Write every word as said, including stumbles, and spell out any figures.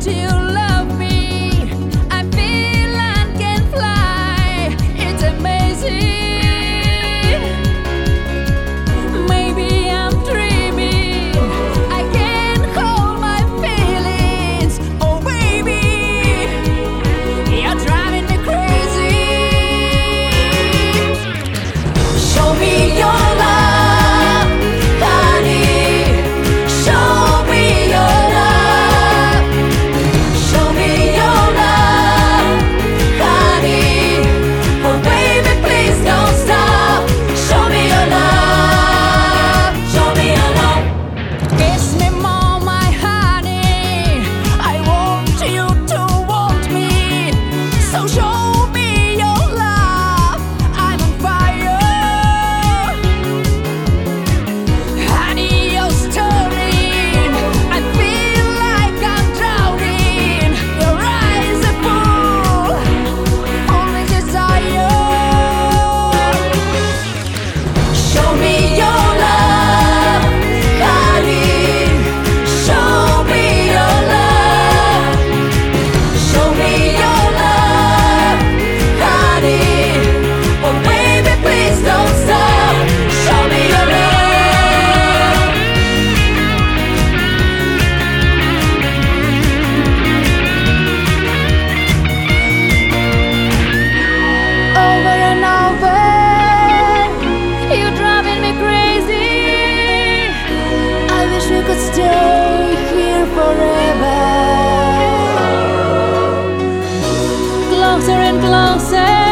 you love me. I feel and can fly. It's amazing. Maybe I'm dreaming. I can't hold my feelings. Oh baby, you're driving me crazy. Show me your love, honey. Show me your love. Show me your love, honey. Oh baby, please don't stop. Show me your love. Show me your love. Kiss me more, my honey. I want you to want me. So show me your love. I'm on fire. Honey, you're stirring. I feel like I'm drowning. Your eyes are full, full of desire. Show me your love, honey. Show me your love. Show me your love, honey. Oh baby, please don't stop. Show me your love. Over and over, you're driving me crazy. I wish we could stay here forever. Closer and closer.